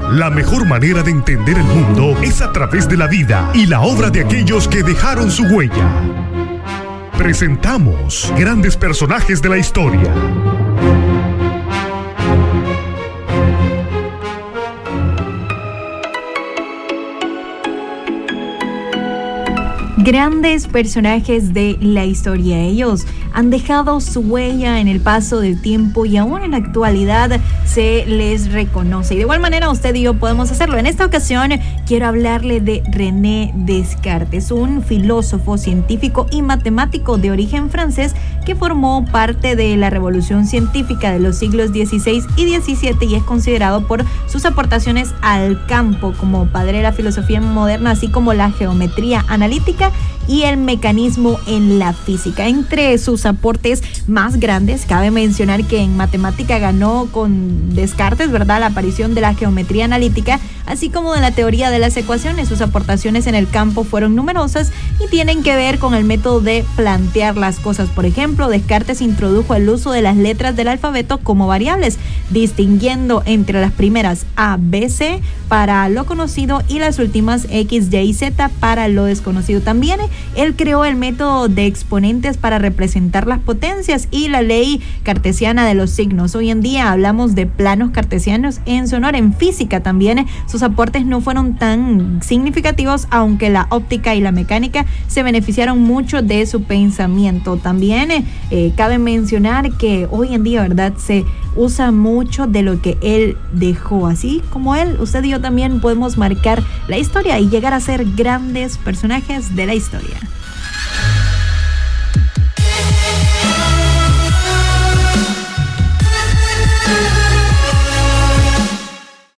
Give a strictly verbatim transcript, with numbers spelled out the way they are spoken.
La mejor manera de entender el mundo es a través de la vida y la obra de aquellos que dejaron su huella. Presentamos grandes personajes de la historia. Grandes personajes de la historia. Ellos han dejado su huella en el paso del tiempo y aún en la actualidad se les reconoce. Y de igual manera usted y yo podemos hacerlo. En esta ocasión quiero hablarle de René Descartes, un filósofo, científico y matemático de origen francés que formó parte de la revolución científica de los siglos dieciséis y diecisiete y es considerado por sus aportaciones al campo como padre de la filosofía moderna, así como la geometría analítica y el mecanismo en la física. Entre sus aportes más grandes, cabe mencionar que en matemática ganó con Descartes, ¿verdad?, la aparición de la geometría analítica, así como de la teoría de las ecuaciones. Sus aportaciones en el campo fueron numerosas y tienen que ver con el método de plantear las cosas. Por ejemplo, Descartes introdujo el uso de las letras del alfabeto como variables, distinguiendo entre las primeras A, B, C para lo conocido y las últimas X, Y y Z para lo desconocido. También él creó el método de exponentes para representar las potencias y la ley cartesiana de los signos. Hoy en día hablamos de planos cartesianos en su honor. En física también sus aportes no fueron tan significativos, aunque la óptica y la mecánica se beneficiaron mucho de su pensamiento. También eh, cabe mencionar que hoy en día, ¿verdad?, se usa mucho de lo que él dejó. Así como él, usted y yo también podemos marcar la historia y llegar a ser grandes personajes de la historia.